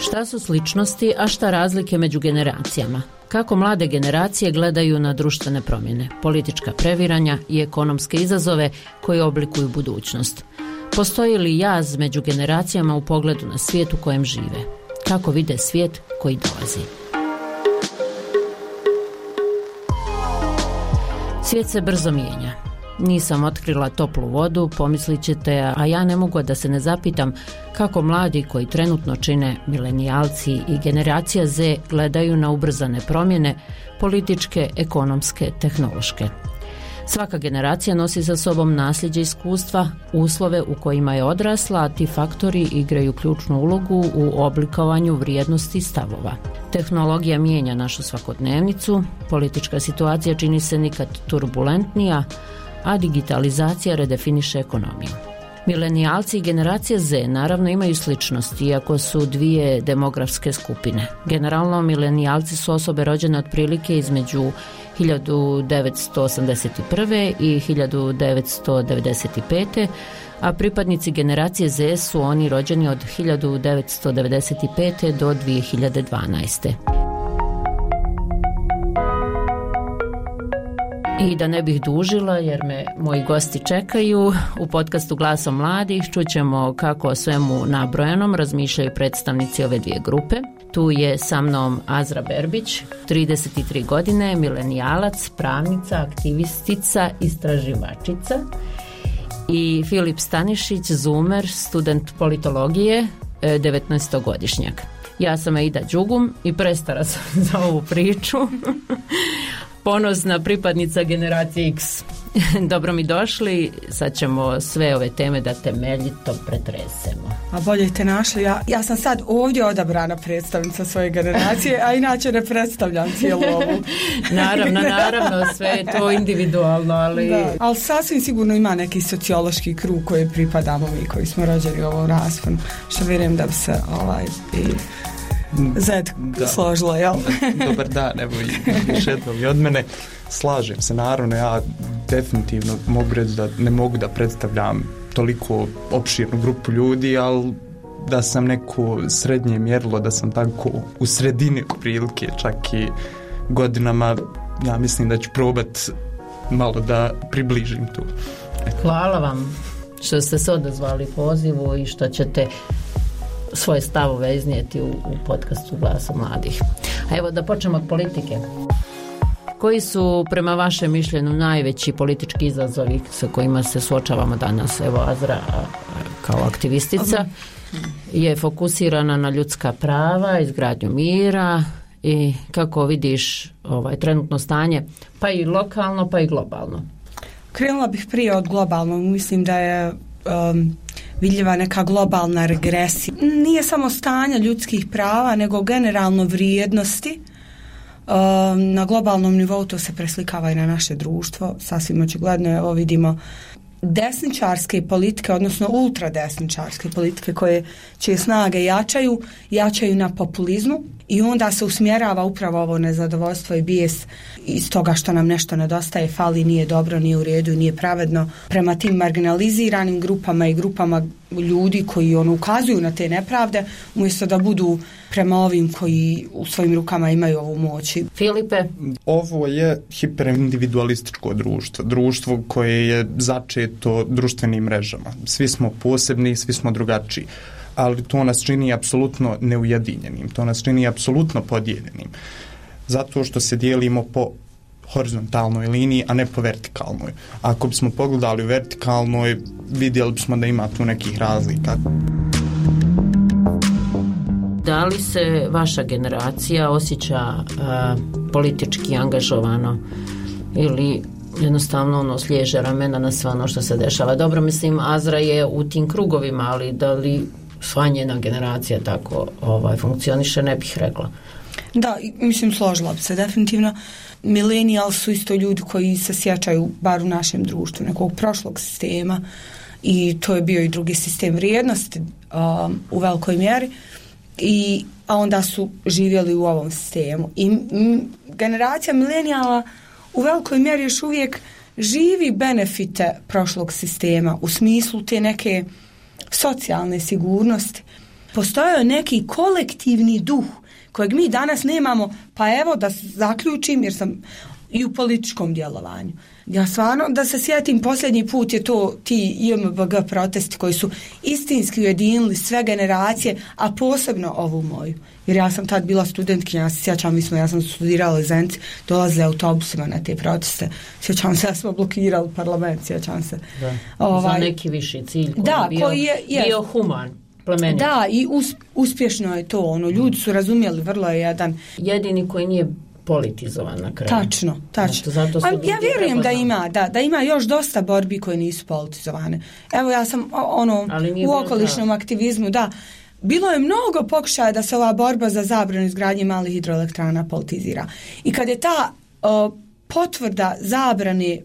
Šta su sličnosti, a šta razlike među generacijama? Kako mlade generacije gledaju na društvene promjene, politička previranja i ekonomske izazove koji oblikuju budućnost? Postoji li jaz među generacijama u pogledu na svijet u kojem žive? Kako vide svijet koji dolazi? Svijet se brzo mijenja. Nisam otkrila toplu vodu, pomislit ćete, a ja ne mogu da se ne zapitam kako mladi koji trenutno čine milenijalci i generacija Z gledaju na ubrzane promjene, političke, ekonomske, tehnološke. Svaka generacija nosi sa sobom nasljeđe iskustva, uslove u kojima je odrasla, a ti faktori igraju ključnu ulogu u oblikovanju vrijednosti stavova. Tehnologija mijenja našu svakodnevnicu, politička situacija čini se nikad turbulentnija, a digitalizacija redefiniše ekonomiju. Milenijalci i generacija Z naravno imaju sličnosti, iako su dvije demografske skupine. Generalno, milenijalci su osobe rođene otprilike između 1981. i 1995. a pripadnici generacije Z su oni rođeni od 1995. do 2012. I da ne bih dužila, jer me moji gosti čekaju, u podcastu Glasom mladih čućemo kako o svemu nabrojenom razmišljaju predstavnici ove dvije grupe. Tu je sa mnom Azra Berbić, 33 godine, milenijalac, pravnica, aktivistica, istraživačica, i Filip Stanišić, zoomer, student politologije, 19-godišnjak. Ja sam Aida Đugum i prestara sam za ovu priču. Ponosna pripadnica generacije X. Dobro mi došli, sad ćemo sve ove teme da temeljito pretresemo. A bolje te našli, ja sam sad ovdje odabrana predstavnica svoje generacije, a inače ne predstavljam cijelu ovu. Naravno, sve je to individualno, ali... Da, ali sasvim sigurno ima neki sociološki krug koji pripadamo mi, koji smo rođeni u ovom rasponu, što vjerujem da bi se Zed složilo, jel? Dobar dan, evo još jednom i od mene. Slažem se, naravno, ja definitivno mogu reći da ne mogu da predstavljam toliko opširnu grupu ljudi, ali da sam neko srednje mjerilo, da sam tako u sredini prilike, čak i godinama, ja mislim da ću probat malo da približim tu. Hvala vam što ste se odazvali pozivu i što ćete svoje stavove iznijeti u podcastu Glasa mladih. A evo da počnemo od politike. Koji su prema vašem mišljenju najveći politički izazovi sa kojima se suočavamo danas? Evo, Azra kao aktivistica je fokusirana na ljudska prava, izgradnju mira, i kako vidiš trenutno stanje, pa i lokalno, pa i globalno? Krenula bih prije od globalnog. Mislim da je vidljiva neka globalna regresija. Nije samo stanje ljudskih prava, nego generalno vrijednosti. Na globalnom nivou to se preslikava i na naše društvo. Sasvim očigledno, evo vidimo desničarske politike, odnosno ultradesničarske politike čije snage jačaju na populizmu, i onda se usmjerava upravo ovo nezadovoljstvo i bijes iz toga što nam nešto nedostaje, fali, nije dobro, nije u redu, nije pravedno prema tim marginaliziranim grupama i grupama ljudi koji ukazuju na te nepravde, umjesto da budu prema ovim koji u svojim rukama imaju ovu moć. Filipe? Ovo je hiperindividualističko društvo koje je začeto društvenim mrežama. Svi smo posebni, svi smo drugačiji, ali to nas čini apsolutno neujedinjenim, to nas čini apsolutno podijeljenim, zato što se dijelimo po horizontalnoj liniji, a ne po vertikalnoj. Ako bismo pogledali u vertikalnoj, vidjeli bismo da ima tu nekih razlika. Da li se vaša generacija osjeća politički angažovano ili jednostavno sliježe ramena na sve ono što se dešava? Dobro, mislim, Azra je u tim krugovima, ali da li sva njena generacija tako funkcioniše, ne bih rekla. Da, mislim, složila bi se definitivno. Milenijali su isto ljudi koji se sjećaju, bar u našem društvu, nekog prošlog sistema, i to je bio i drugi sistem vrijednosti u velikoj mjeri, a onda su živjeli u ovom sistemu. I generacija milenijala u velikoj mjeri još uvijek živi benefite prošlog sistema u smislu te neke socijalne sigurnosti. postojao neki kolektivni duh kojeg mi danas nemamo, pa evo da zaključim jer sam i u političkom djelovanju. Ja stvarno da se sjetim, posljednji put je to ti JMBG protesti koji su istinski ujedinili sve generacije, a posebno ovu moju. Jer ja sam tad bila studentkinja, ja se sjećam, ja sam studirala u Zenci, dolazili autobusima na te proteste. Sjećam se da smo blokirali parlament, sjećam se. Za neki viši cilj koji je bio human. Plemenit. Da, i uspješno je to. Ljudi su razumjeli, vrlo je jedan... Jedini koji nije politizovan na kraju. Tačno. Ja vjerujem da ima još dosta borbi koje nisu politizovane. Evo ja sam u okolišnom aktivizmu, da. Bilo je mnogo pokušaja da se ova borba za zabranu izgradnje malih hidroelektrana politizira. I kad je ta potvrda zabrane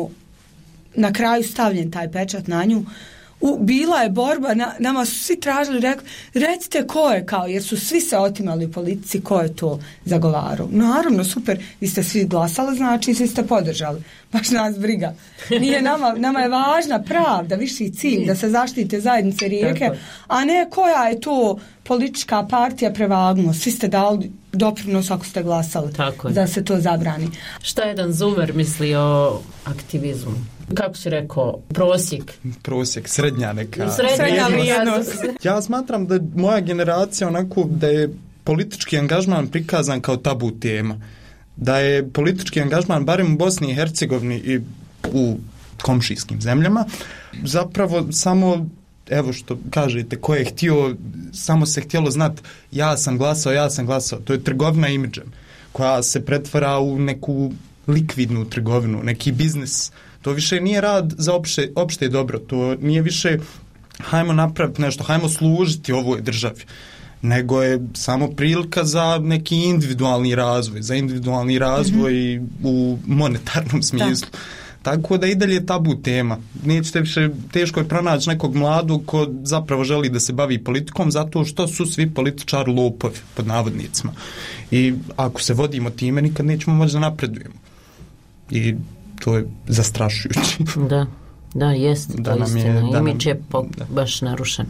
na kraju stavljen taj pečat na nju, bila je borba, nama su svi tražili, recite ko je, jer su svi se otimali u politici, ko je to zagovarao. Naravno, super, vi ste svi glasali, znači svi ste podržali. Baš nas briga. Nije nama je važna pravda, viši cilj, da se zaštite zajednice Rijeke, a ne koja je to politička partija prevagnuo. Svi ste dali doprinos ako ste glasali da se to zabrani. Šta jedan Zumer misli o aktivizmu? Kako si rekao, prosjek, srednja neka. Srednja vrijednost. Ja smatram da moja generacija onako da je politički angažman prikazan kao tabu tema. Da je politički angažman, barem u Bosni i Hercegovini i u komšijskim zemljama, zapravo samo, evo što kažete, ko je htio, samo se htjelo znati ja sam glasao. To je trgovina imidžem koja se pretvara u neku likvidnu trgovinu, neki biznis. To više nije rad za opšte dobro, to nije više hajmo napraviti nešto, hajmo služiti ovoj državi, nego je samo prilika za neki individualni razvoj u monetarnom smislu. Tako da i dalje je tabu tema. Nećete više, teško je pronaći nekog mladog ko zapravo želi da se bavi politikom zato što su svi političari lopovi, pod navodnicima. I ako se vodimo time, nikad nećemo moći da napredujemo. I to je zastrašujući. Da, jest, to je istina. Imidž je baš narušen.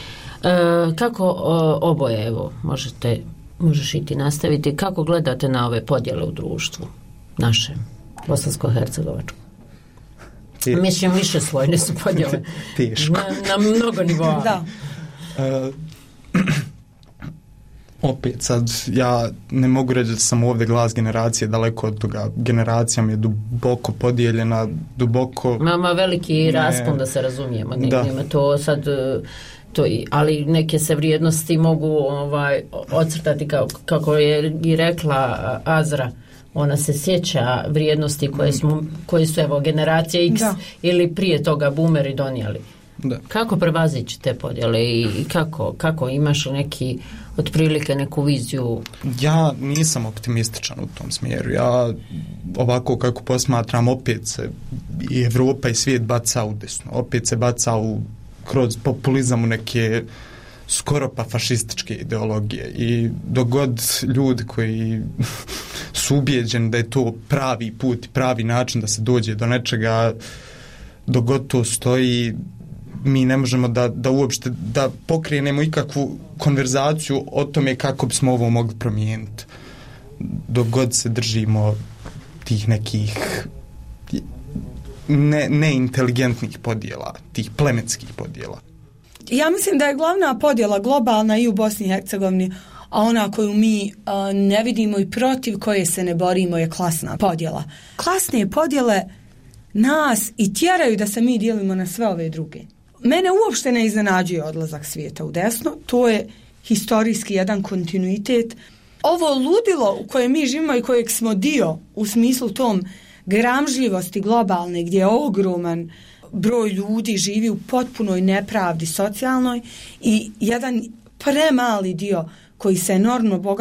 Kako oboje, evo, možeš i ti nastaviti, kako gledate na ove podjele u društvu našem, bosansko-hercegovačkom? Mislim, više slojne su podjele. Teško. Na mnogo nivoa. Da. Opet sad, ja ne mogu reći da sam ovdje glas generacije, daleko od toga. Generacija mi je duboko podijeljena, duboko... Mama veliki raspon, da se razumijemo. Nema to sad... ali neke se vrijednosti mogu ocrtati kako je i rekla Azra. Ona se sjeća vrijednosti koje su evo generacije X ili prije toga boomeri donijeli. Da. Kako prevazići te podjele i kako imaš neki otprilike neku viziju? Ja nisam optimističan u tom smjeru. Ja ovako kako posmatram, opet se i Evropa i svijet baca u desno. Opet se baca kroz populizam u neke skoro pa fašističke ideologije i dok god ljudi koji su ubijeđeni da je to pravi put, pravi način da se dođe do nečega, dok god to stoji, mi ne možemo da uopšte da pokrenemo ikakvu konverzaciju o tome kako bismo ovo mogli promijeniti. Dok god se držimo tih nekih neinteligentnih podjela, tih plemenskih podjela. Ja mislim da je glavna podjela globalna i u Bosni i Hercegovini, a ona koju mi ne vidimo i protiv koje se ne borimo je klasna podjela. Klasne podjele nas i tjeraju da se mi dijelimo na sve ove druge. Mene uopšte ne iznenađuje odlazak svijeta u desno, to je historijski jedan kontinuitet. Ovo ludilo u kojem mi živimo i kojeg smo dio u smislu tom gramžljivosti globalne gdje je ogroman broj ljudi živi u potpunoj nepravdi socijalnoj i jedan premali dio koji se enormno bogati,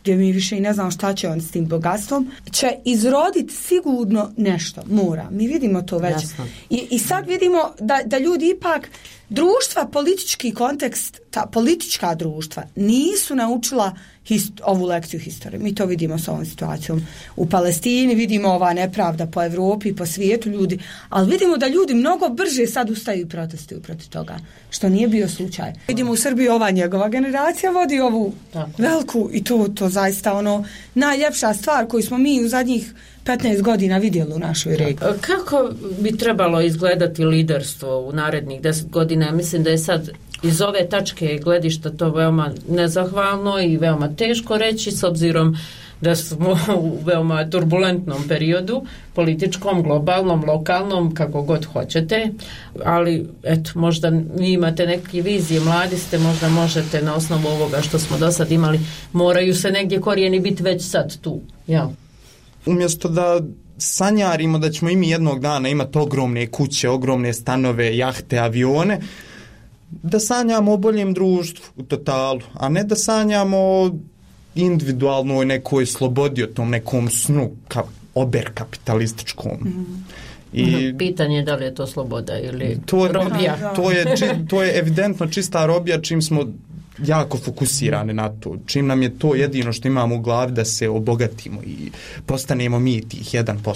gdje mi više i ne znam šta će on s tim bogatstvom, će izroditi sigurno nešto, mora. Mi vidimo to već. I sad vidimo da ljudi ipak, društva, politički kontekst, ta politička društva nisu naučila ovu lekciju historije. Mi to vidimo s ovom situacijom u Palestini, vidimo ova nepravda po Evropi i po svijetu ljudi, ali vidimo da ljudi mnogo brže sad ustaju i protestuju protiv toga, što nije bio slučaj. Vidimo u Srbiji ova njegova generacija vodi ovu veliku i to zaista najljepša stvar koju smo mi u zadnjih 15 godina vidjeli u našoj regiji. Kako bi trebalo izgledati liderstvo u narednih 10 godina? Ja mislim da je sad iz ove tačke gledišta to veoma nezahvalno i veoma teško reći, s obzirom da smo u veoma turbulentnom periodu, političkom, globalnom, lokalnom, kako god hoćete, ali eto, možda vi imate neke vizije, mladi ste, možda možete na osnovu ovoga što smo do sad imali, moraju se negdje korijeni biti već sad tu, jel? Umjesto da sanjarimo da ćemo i mi jednog dana imati ogromne kuće, ogromne stanove, jahte, avione, da sanjamo o boljem društvu u totalu, a ne da sanjamo o individualnoj nekoj slobodi, o tom nekom snu oberkapitalističkom. I pitanje je da li je to sloboda ili robija. To je evidentno čista robija, čim smo jako fokusirani na to. Čim nam je to jedino što imamo u glavi da se obogatimo i postanemo mi tih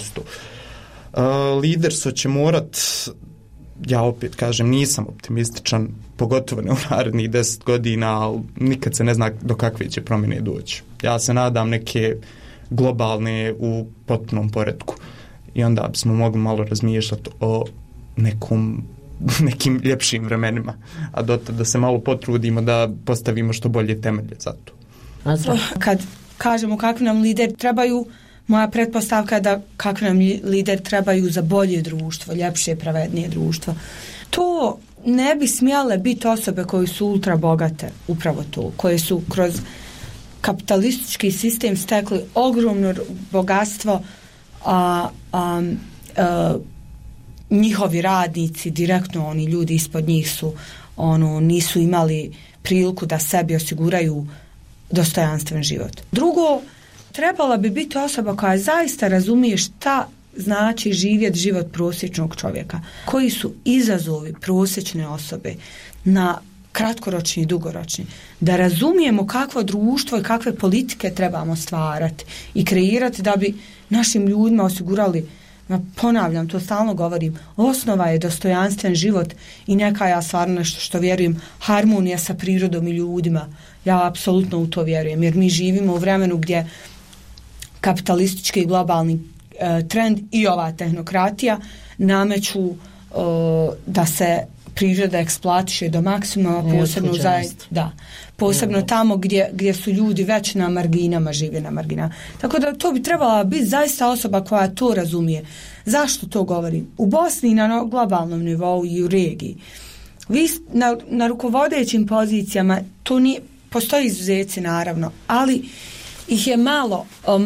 1%. Liderstvo će morat, ja opet kažem, nisam optimističan, pogotovo ne u narednih 10 godina, ali nikad se ne zna do kakve će promjene doći. Ja se nadam neke globalne u potpunom poretku i onda bismo mogli malo razmišljati o nekim ljepšim vremenima, a dotad da se malo potrudimo da postavimo što bolje temelje za to. Kad kažemo kakvi nam lideri trebaju, moja pretpostavka je da kakvi nam lideri trebaju za bolje društvo, ljepše, pravednije društvo. To ne bi smjele biti osobe koje su ultra bogate, upravo to, koje su kroz kapitalistički sistem stekli ogromno bogatstvo, njihovi radnici, direktno oni ljudi ispod njih su nisu imali priliku da sebi osiguraju dostojanstven život. Drugo, trebala bi biti osoba koja zaista razumije šta znači živjeti život prosječnog čovjeka. Koji su izazovi prosječne osobe na kratkoročni i dugoročni. Da razumijemo kakvo društvo i kakve politike trebamo stvarati i kreirati da bi našim ljudima osigurali, ponavljam, to stalno govorim, osnova je dostojanstven život i neka, ja stvarno nešto što vjerujem, harmonija sa prirodom i ljudima. Ja apsolutno u to vjerujem, jer mi živimo u vremenu gdje kapitalistički i globalni trend i ova tehnokratija nameću da se priroda eksploatiše do maksimuma, posebno tamo gdje su ljudi već na marginama, žive na marginama. Tako da to bi trebala biti zaista osoba koja to razumije. Zašto to govorim? U Bosni na globalnom nivou i u regiji. Vi na rukovodećim pozicijama, to nije, postoji izuzeci naravno, ali ih je malo.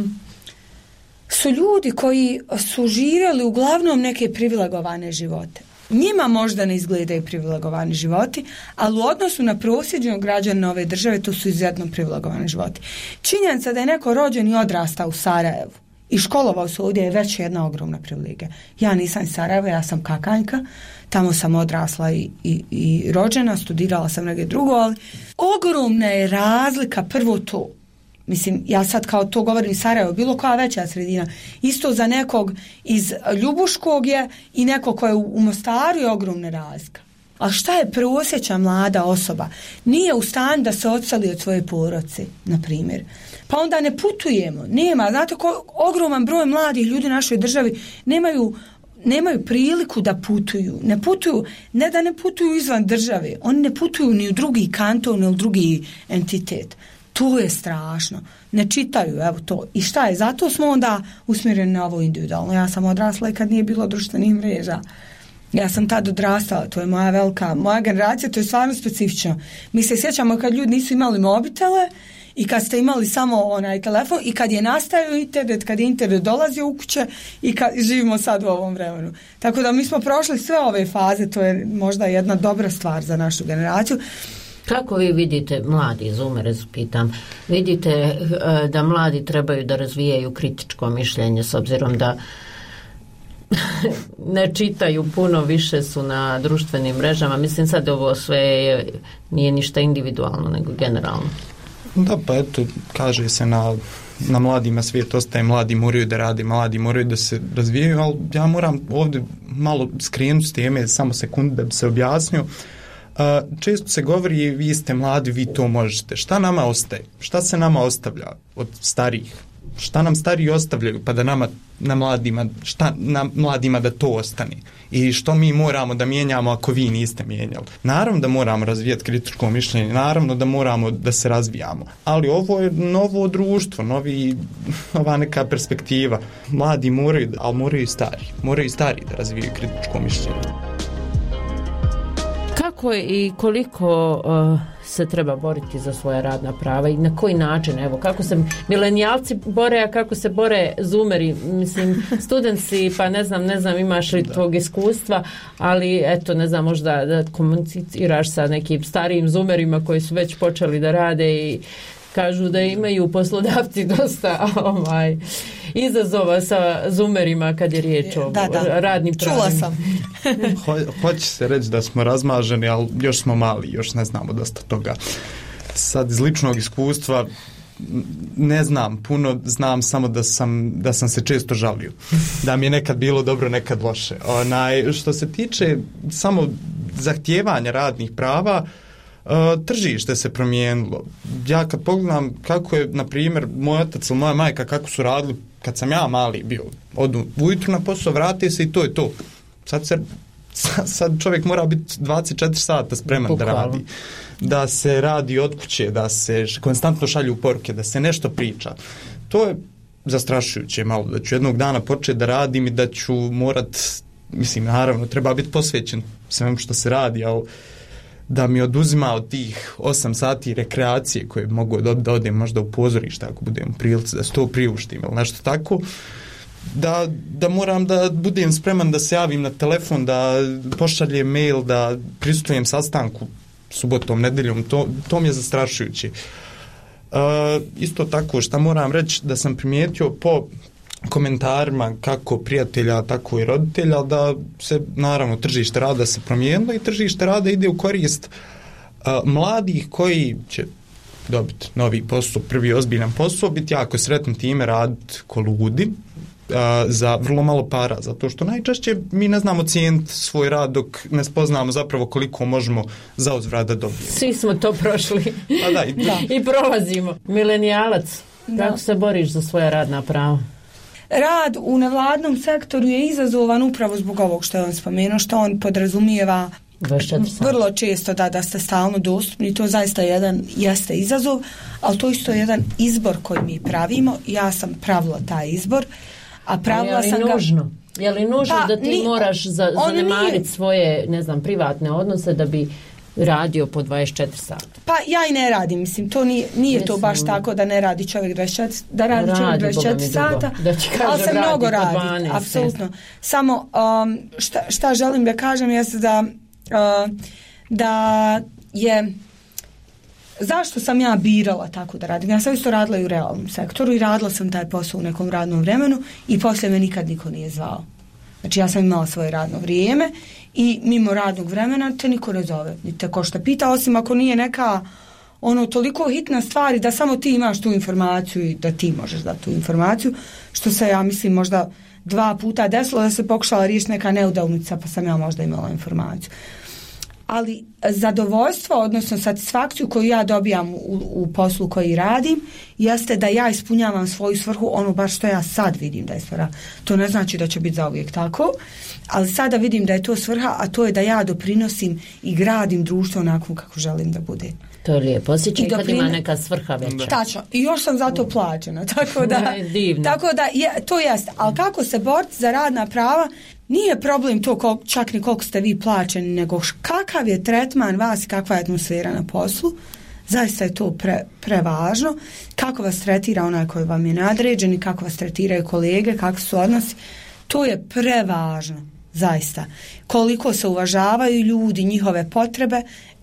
Su ljudi koji su živjeli uglavnom neke privilegovane živote. Njima možda ne izgledaju privilegovani životi, ali u odnosu na prosječnog građana ove države to su izuzetno privilegovani životi. Činjenica da je neko rođen i odrastao u Sarajevu i školovao se ovdje je već jedna ogromna privilegija. Ja nisam iz Sarajeva, ja sam Kakanjka, tamo sam odrasla i rođena, studirala sam negdje drugo, ali ogromna je razlika, prvo to. Mislim, ja sad kao to govorim Sarajevo, bilo koja veća sredina. Isto za nekog iz Ljubuškog je i nekog ko je u Mostaru je ogromna razlika. A šta je prosječna mlada osoba? Nije u stanju da se odseli od svoje porodice, na primjer. Pa onda ne putujemo. Nema, znate, ogroman broj mladih ljudi u našoj državi nemaju priliku da putuju. Ne da ne putuju izvan države, oni ne putuju ni u drugi kanton, ni u drugi entitet. To je strašno. Ne čitaju, evo to. I šta je? Zato smo onda usmjereni na ovo individualno. Ja sam odrasla i kad nije bilo društvenih mreža. Ja sam tad odrastala, to je moja generacija, to je stvarno specifično. Mi se sjećamo kad ljudi nisu imali mobitele i kad ste imali samo onaj telefon i kad je nastajao internet, kad je internet dolazio u kuće i kad živimo sad u ovom vremenu. Tako da mi smo prošli sve ove faze, to je možda jedna dobra stvar za našu generaciju. Kako vi vidite, mladi zoomere pitam, vidite da mladi trebaju da razvijaju kritičko mišljenje s obzirom da ne čitaju puno, više su na društvenim mrežama. Mislim sad ovo sve nije ništa individualno nego generalno. Da, pa eto, kaže se na mladima svijet ostaje, mladi moraju da rade, mladi moraju da se razvijaju, ali ja moram ovdje malo skrenuti s teme, samo sekundu da bi se objasnio. Često se govori, vi ste mladi, vi to možete. Šta nama ostaje? Šta se nama ostavlja od starijih? Šta nam stariji ostavljaju pa da nama, na mladima da to ostane? I što mi moramo da mijenjamo ako vi niste mijenjali? Naravno da moramo razvijati kritičko mišljenje, naravno da moramo da se razvijamo, ali ovo je novo društvo, nova neka perspektiva. Mladi moraju, ali moraju i stari da razvijaju kritičko mišljenje. Kako i koliko se treba boriti za svoja radna prava i na koji način, evo, kako se milenijalci bore, a kako se bore zoomeri, mislim, studentsi, pa ne znam imaš li tvog iskustva, ali eto, ne znam, možda da komuniciraš sa nekim starijim zoomerima koji su već počeli da rade i kažu da imaju poslodavci dosta izazova sa zoomerima kad je riječ o radnim pravima. Čula sam. Hoće se reći da smo razmaženi, ali još smo mali, još ne znamo dosta toga. Sad iz ličnog iskustva ne znam puno, znam samo da sam se često žalio. Da mi je nekad bilo dobro, nekad loše. Što se tiče samo zahtijevanja radnih prava, tržište se promijenilo. Ja kad pogledam kako je, na primjer, moj otac ili moja majka kako su radili kad sam ja mali bio, odu ujutru na posao, vrati se i to je to. Sad čovjek mora biti 24 sata spreman da radi. Da se radi od kuće, da se konstantno šalju poruke, da se nešto priča. To je zastrašujuće malo, da ću jednog dana početi da radim i da ću morat, mislim, naravno, treba biti posvećen svemu što se radi, ali da mi oduzima od tih 8 sati rekreacije koje mogu da odem možda u pozorište ako budem u prilici, da se to priuštim ili nešto tako, da moram da budem spreman da se javim na telefon, da pošaljem mail, da prisustvujem sastanku subotom, nedeljom, to mi je zastrašujuće. Isto tako, šta moram reći, da sam primijetio po komentarima kako prijatelja, tako i roditelja, da se, naravno, tržište rada se promijenilo i tržište rada ide u korist mladih koji će dobiti novi posao, prvi ozbiljan posao, biti jako sretni time, raditi ko ludi za vrlo malo para, zato što najčešće mi ne znamo cijeniti svoj rad dok ne spoznamo zapravo koliko možemo za uzvrat da dobijemo. Svi smo to prošli. I prolazimo. Milenijalac, kako se boriš za svoja radna prava? Rad u nevladnom sektoru je izazovan upravo zbog ovog što je on spomenuo, što on podrazumijeva vrlo često da ste stalno dostupni. To zaista jeste izazov, ali to isto je jedan izbor koji mi pravimo. Ja sam pravila taj izbor, a pravila sam ga... Je li nužno da ti moraš zanemariti svoje, ne znam, privatne odnose da bi radio po 24 sata? Pa ja i ne radim, mislim, to nije to baš tako da ne radi čovjek 24, da radi čovjek 24 sata, ali se mnogo radi, apsolutno. Samo šta želim da kažem jeste da je zašto sam ja birala tako da radim. Ja sam isto radila i u realnom sektoru i radila sam taj posao u nekom radnom vremenu i poslije me nikad niko nije zvao. Znači ja sam imala svoje radno vrijeme i mimo radnog vremena te niko ne zove, ni te ko šta pita, osim ako nije neka toliko hitna stvar da samo ti imaš tu informaciju i da ti možeš dati tu informaciju, što se, ja mislim, možda 2 puta desilo da se pokušala riješiti neka neudavnica pa sam ja možda imala informaciju. Ali zadovoljstvo, odnosno satisfakciju koju ja dobijam u poslu koji radim, jeste da ja ispunjavam svoju svrhu, baš što ja sad vidim da je svrha. To ne znači da će biti zauvijek tako, ali sada vidim da je to svrha, a to je da ja doprinosim i gradim društvo onako kako želim da bude. To je lijepo, osjećaj kad ima neka svrha veća. Tačno, i još sam za to plaćena, tako da to jeste. Ali kako se boriti za radna prava, nije problem to čak ni koliko ste vi plaćeni, nego kakav je tretman vas i kakva je atmosfera na poslu. Zaista je to prevažno. Kako vas tretira onaj koji vam je nadređen i kako vas tretiraju kolege, kakvi su odnosi. To je prevažno, zaista. Koliko se uvažavaju ljudi, njihove potrebe,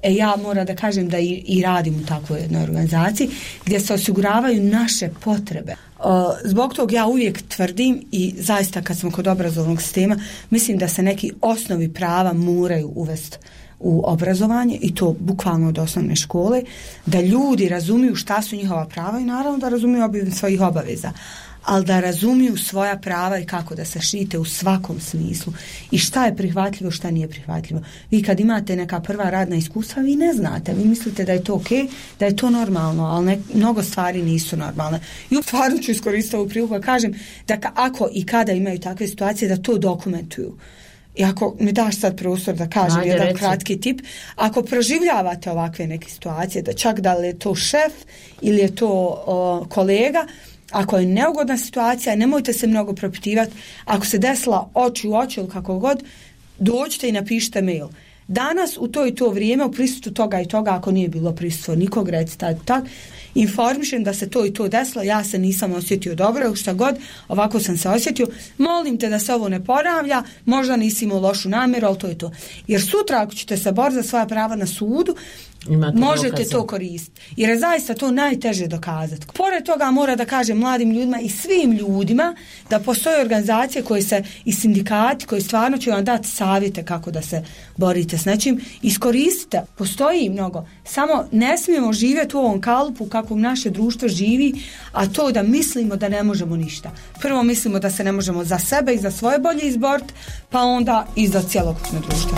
Ja moram da kažem da i radim u takvoj jednoj organizaciji gdje se osiguravaju naše potrebe. Zbog toga ja uvijek tvrdim i zaista kad smo kod obrazovnog sistema, mislim da se neki osnovi prava moraju uvesti u obrazovanje i to bukvalno od osnovne škole, da ljudi razumiju šta su njihova prava i naravno da razumiju svojih obaveza, ali da razumiju svoja prava i kako da se štite u svakom smislu i šta je prihvatljivo, šta nije prihvatljivo. Vi kad imate neka prva radna iskustva, vi ne znate, vi mislite da je to okej, da je to normalno, ali mnogo stvari nisu normalne. I stvarno ću iskoristiti ovu priliku da kažem da ako i kada imaju takve situacije, da to dokumentuju. I ako mi daš sad prostor da kažem jedan kratki tip, ako proživljavate ovakve neke situacije, da čak da li je to šef ili je to kolega, ako je neugodna situacija, nemojte se mnogo propitivati. Ako se desila oči u oči ili kako god, dođite i napišite mail. Danas u to i to vrijeme u prisustvu toga i toga, ako nije bilo prisustvo nikog, recite tak, informišem da se to i to desilo, ja se nisam osjetio dobro, šta god, ovako sam se osjetio, molim te da se ovo ne ponavlja, možda nisi imao lošu namjeru, ali to je to. Jer sutra ako ćete se boriti za svoja prava na sudu, možete to koristiti. Jer je zaista to najteže dokazati. Pored toga mora da kažem mladim ljudima i svim ljudima da postoje organizacije koje se i sindikati koji stvarno će vam dati savjete kako da se borite s nečim. Iskoristite, postoji mnogo. Samo ne smijemo živjeti u ovom kalupu kako naše društvo živi, a to da mislimo da ne možemo ništa. Prvo mislimo da se ne možemo za sebe i za svoje bolje izboriti, pa onda i za cjelokupno društvo.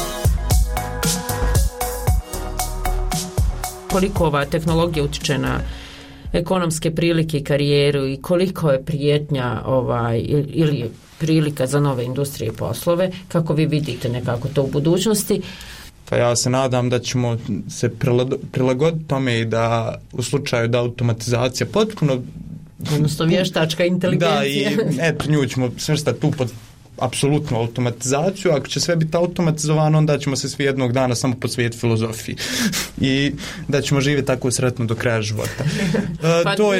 Koliko ova tehnologija utiče na ekonomske prilike i karijeru i koliko je prijetnja ili prilika za nove industrije i poslove, kako vi vidite nekako to u budućnosti? Pa ja se nadam da ćemo se prilagoditi tome i da u slučaju da automatizacija potpuno... Odnosno vještačka inteligencija. Da, i eto nju ćemo svrstati tu pod apsolutnu automatizaciju. Ako će sve biti automatizovano, onda ćemo se svi jednog dana samo posvetiti filozofiji i da ćemo živjeti tako sretno do kraja života. To je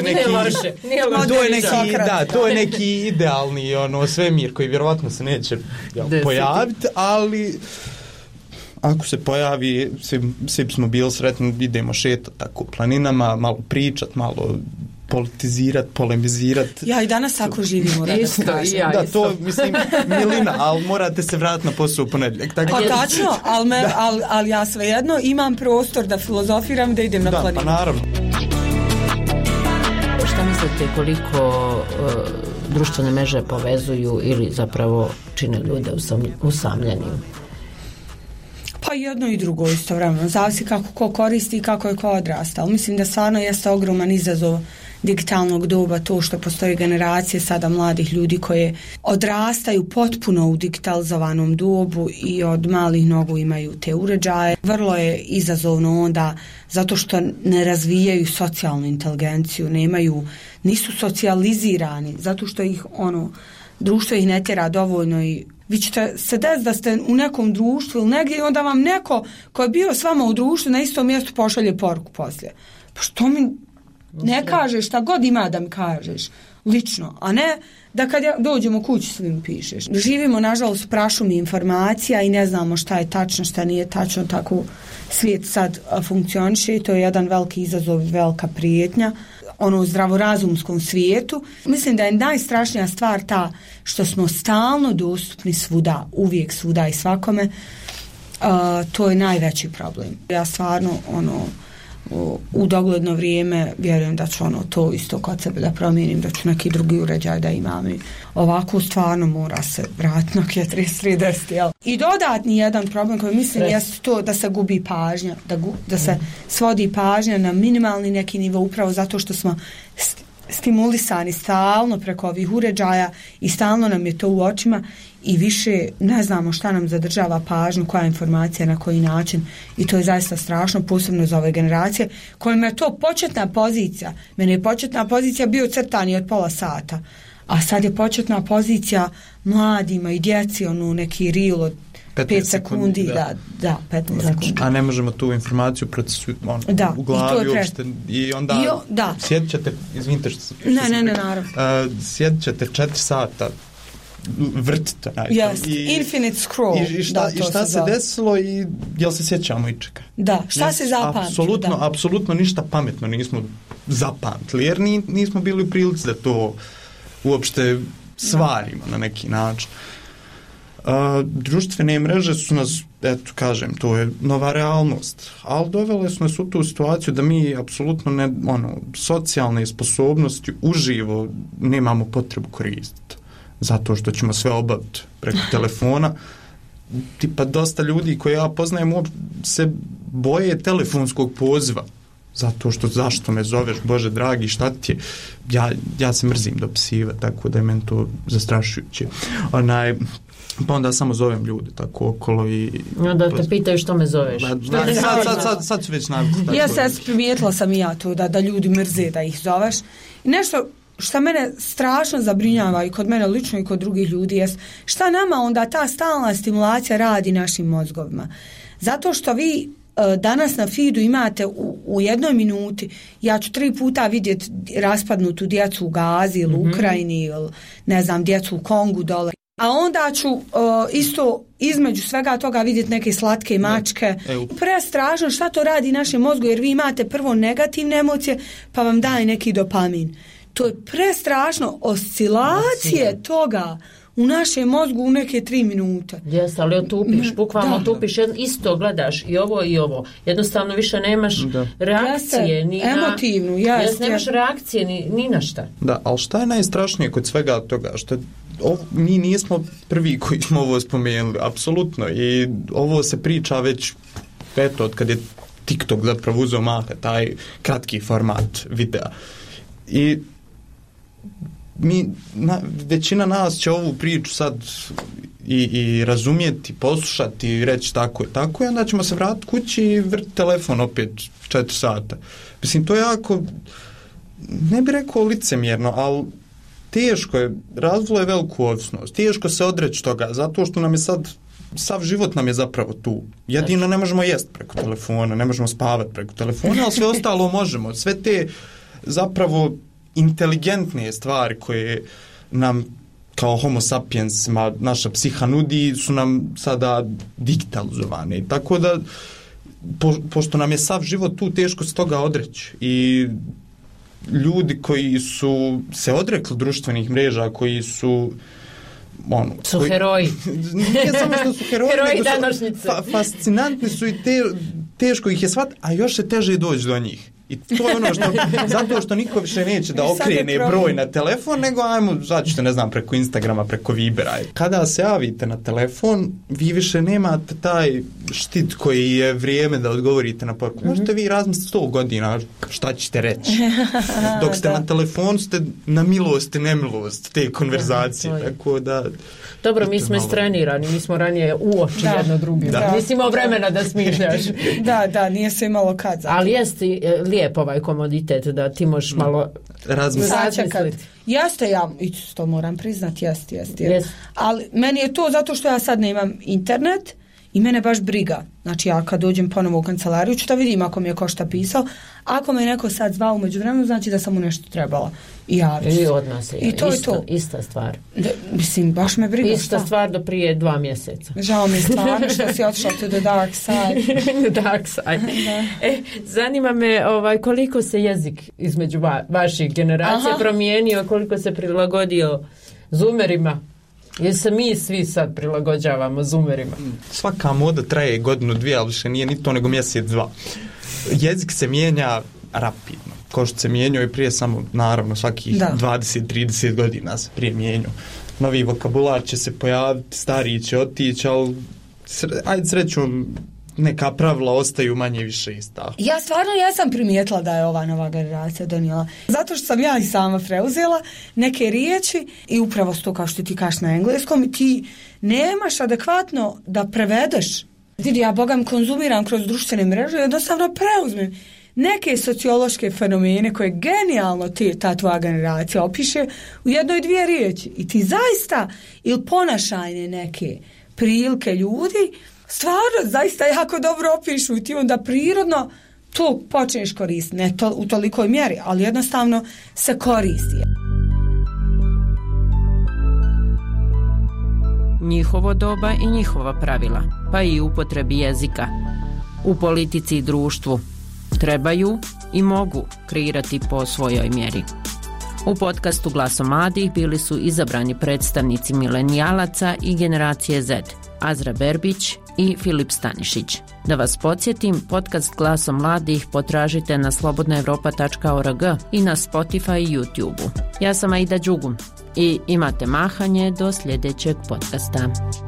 neki idealni svemir koji vjerovatno se neće pojaviti, ali ako se pojavi, svi smo bili sretni, idemo šetati tako planinama, malo pričat, malo politizirati, polemizirati. Ja i danas tako živim, moram da kažem. Da, to mislim milina, ali morate se vratiti na posao u ponedjeljak. Pa tačno, ali ja svejedno imam prostor da filozofiram, da idem na planinu. Da, pa naravno. Šta mislite koliko društvene mreže povezuju ili zapravo čine ljude usamljenim? Pa jedno i drugo istovremeno. Zavisi kako ko koristi i kako je ko odrastao. Mislim da stvarno jeste ogroman izazov digitalnog doba to što postoji generacije sada mladih ljudi koje odrastaju potpuno u digitalizovanom dobu i od malih nogu imaju te uređaje. Vrlo je izazovno onda zato što ne razvijaju socijalnu inteligenciju, nisu socijalizirani, zato što ih društvo ih ne tjera dovoljno i vi ćete se desiti da ste u nekom društvu ili negdje i onda vam neko ko je bio s vama u društvu na istom mjestu pošalje poruku poslije. Pa što mi ne kažeš šta god ima da mi kažeš lično, a ne da kad dođemo kući svim pišeš. Živimo nažalost u prašumi informacija i ne znamo šta je tačno, šta nije tačno, tako svijet sad funkcioniše i to je jedan veliki izazov i velika prijetnja u zdravorazumskom svijetu. Mislim da je najstrašnija stvar ta što smo stalno dostupni svuda, uvijek svuda i svakome. To je najveći problem. Ja stvarno u dogledno vrijeme vjerujem da ću to isto kod sebe da promijenim, da ću neki drugi uređaj da imam i ovako stvarno mora se vratiti na 3310. I dodatni jedan problem koji mislim jest to da se gubi pažnja, da se svodi pažnja na minimalni neki nivo upravo zato što smo stimulisani stalno preko ovih uređaja i stalno nam je to u očima i više ne znamo šta nam zadržava pažnju, koja informacija, na koji način i to je zaista strašno, posebno za ove generacije kojima je to početna pozicija. Mene je početna pozicija bio crtani od pola sata, a sad je početna pozicija mladima i djeci, neki reel od 5 sekundi, da 15 sekundi. A ne možemo tu informaciju u glavi uopšte i onda sjedit ćete, izvinite što se ne, naravno. Sjedit ćete 4 sata vrtite. Infinite scroll. I šta se desilo i jel se sjećamo ičega? Da, šta se zapamtilo? Apsolutno ništa pametno nismo zapamtili, jer nismo bili u prilici da to uopšte svarimo na neki način. Društvene mreže su nas, eto kažem, to je nova realnost, ali dovele su nas u tu situaciju da mi apsolutno socijalne sposobnosti uživo nemamo potrebu koristiti, zato što ćemo sve obaviti preko telefona. Tipa dosta ljudi koje ja poznajem se boje telefonskog poziva, zato što zašto me zoveš, Bože dragi, šta ti je? Ja se mrzim dopisivati, tako da je meni to zastrašujuće. Pa onda samo zovem ljude tako okolo i... Da te pitaju što me zoveš. Sad su već navikli. Ja se primijetila sam i ja to da ljudi mrze da ih zoveš. I nešto što mene strašno zabrinjava i kod mene lično i kod drugih ljudi jest šta nama onda ta stalna stimulacija radi našim mozgovima. Zato što vi danas na feedu imate u jednoj minuti, ja ću 3 puta vidjeti raspadnutu djecu u Gazi ili u Ukrajini ili ne znam, djecu u Kongu dole. A onda ću isto između svega toga vidjeti neke slatke mačke. Prestrašno šta to radi našem mozgu, jer vi imate prvo negativne emocije pa vam daje neki dopamin. To je prestrašno, oscilacije toga u našem mozgu u neke 3 minute. Jeste, ali otupiš, bukvalno otupiš, isto gledaš i ovo. Jednostavno više nemaš reakcije. Emotivnu, nemaš reakcije ni na šta. Da, ali šta je najstrašnije kod svega toga? Što mi nismo prvi koji smo ovo spomenuli, apsolutno. I ovo se priča već, eto, od kad je TikTok zapravo uzeo maha, taj kratki format videa. I većina nas će ovu priču sad i razumjeti, poslušati i reći tako i onda ćemo se vratiti kući i vrti telefon opet 4 sata. Mislim, to je jako, ne bih rekao licemjerno, ali teško je, razvilo je veliku ovisnost, teško se odreći toga, zato što nam je sad, sav život nam je zapravo tu. Jedino ne možemo jesti preko telefona, ne možemo spavati preko telefona, ali sve ostalo možemo. Sve te zapravo inteligentne stvari koje nam kao homo sapiensima naša psiha nudi su nam sada digitalizovane. Tako da pošto nam je sav život tu, teško se toga odreći. I ljudi koji su se odrekli društvenih mreža, koji su heroji. Nije samo što su heroji, današnjice. Fascinantni su i teško ih je shvatiti, a još se teže doći do njih. I to je ono što, zato što niko više neće da okrene broj na telefon, nego ajmo, začete, ne znam, preko Instagrama, preko Vibera. Kada se javite na telefon, vi više nemate taj štit koji je vrijeme da odgovorite na poruku. Možete vi razmisliti 100 godina šta ćete reći. Dok ste na telefonu, ste na milost i nemilost te konverzacije. Tako da... Dobro, mi smo istrenirani, mi smo ranije u oči jedno drugim. Nisi imao vremena da smišljaš. Da, nije se imalo kad. Ali jeste lijep ovaj komoditet da ti možeš malo razmisliti. Jeste, ja to moram priznati, jeste. Ali meni je to zato što ja sad nemam internet i mene baš briga. Znači ja kad dođem ponovo u kancelariju ću da vidim ako mi je ko šta pisao. Ako me neko sad zvao umeđu vremenu, znači da sam mu nešto trebala. I od nas je. I to je to. Ista stvar. Mislim, baš me briga. Ista stvar do prije 2 mjeseca. Žao mi je stvarno što si otišla to the dark side. The dark side. Zanima me koliko se jezik između vaših generacija promijenio, koliko se prilagodio zoomerima. Jer se mi svi sad prilagođavamo zoomerima. Svaka moda traje 1-2, ali više nije ni to nego 1-2. Jezik se mijenja rapidno. Ko što se mijenjao i prije samo, naravno, svakih 20-30 godina se prije mijenjao. Novi vokabular će se pojaviti, stariji će otići, ali ajde srećom, neka pravila ostaju manje više ista. Ja stvarno jesam primijetila da je ova nova generacija donijela. Zato što sam ja i sama preuzela neke riječi i upravo to kao što ti kažeš na engleskom, ti nemaš adekvatno da prevedeš. Vidi, ja bogam konzumiram kroz društvene mreže i jednostavno preuzmem neke sociološke fenomene koje genijalno ta tvoja generacija opiše u 1-2 riječi. I ti zaista ili ponašajne neke prilike ljudi stvarno zaista jako dobro opišu i ti onda prirodno to počneš koristiti. Ne u tolikoj mjeri, ali jednostavno se koristi. njihovo doba i njihova pravila, pa i upotrebi jezika. U politici i društvu trebaju i mogu kreirati po svojoj mjeri. U podcastu Glasom mladih bili su izabrani predstavnici milenijalaca i generacije Z, Azra Berbić i Filip Stanišić. Da vas podsjetim, podcast Glasom mladih potražite na slobodnaevropa.org i na Spotify i YouTube. Ja sam Aida Đugum i imate mahanje do sljedećeg podcasta.